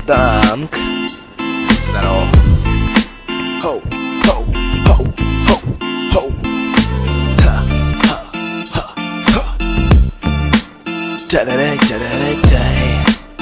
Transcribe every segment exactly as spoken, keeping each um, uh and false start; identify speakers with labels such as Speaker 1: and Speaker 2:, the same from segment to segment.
Speaker 1: Танк. Здорово. Хоу, хоу, хоу, хоу, хоу. Ха, ха, ха, ха. Та-да-дай, та-да-дай-дай.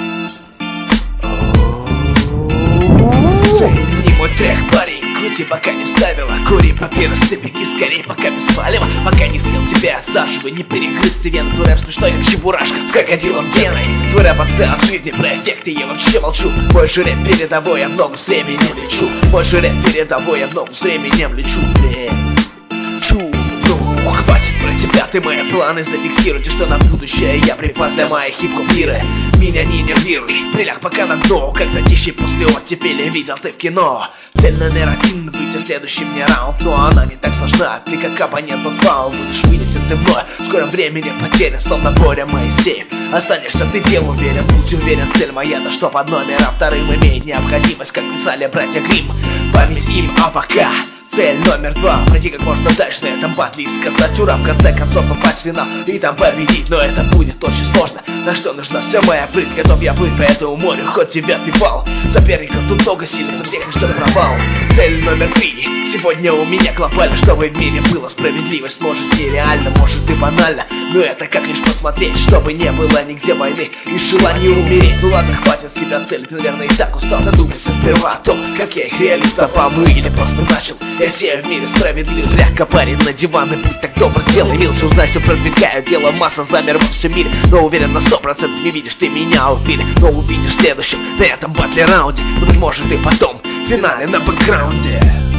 Speaker 1: Не мой трек, парень, крути, пока не вставила. Кури, папирос, беги скорей, пока без палева. Пока не съел тебя, заживо, не перегрыз ты вены. Твой рэп смешной, как чебураш, с крокодилом Геной. Твой рэп отстал от жизни, про эффекты я вообще молчу. Мой же рэп передовой, я в ногу с временем лечу. Мой же рэп передовой, я в ногу с временем лечу. Лечу, ну, хватит про тебя, ты мои планы зафиксируйте, что на будущее я припас для моей хип-хоп лиры. Меня не нервируй, приляг пока на дно, как затишье после оттепели видел ты в кино. Цель номер один, выйти в следующий мне раунд, но она не так сложна, ты как абонент под фаул, будешь вынесен ты мной. В скором времени потерян, словно Боря Моисеев. Останешься ты дел уверен, будь уверен, цель моя, да что под номером вторым имеет необходимость, как писали братья Гримм. Память им, а пока цель номер два, пройти как можно дальше на этом батле и сказать ура, в конце концов попасть в финал и там победить, но это будет очень сложно. На что нужна вся моя прыть, готов я плыть по этому морю, хоть девятый балл. Соперников тут много сильных, но всех что провал. Цель номер три, сегодня у меня глобально, чтобы в мире была справедливость. Может нереально, может и банально, но это как лишь посмотреть, чтобы не было нигде войны и желания умереть. Ну ладно, хватит с тебя цель, ты, наверное, и так устал. Задумайся сперва о том, как я их реализовал, ну или просто начал. Я сею в мире справедливость, мягко парень на диван и будь так добр, сделай милость, узнай, что продвигаю дело, масса замер во всем мире, но уверен на сто процентов не видишь ты меня в фильме, но увидишь в следующем, на этом батле раунде, быть может и потом, в финале на бэкграунде.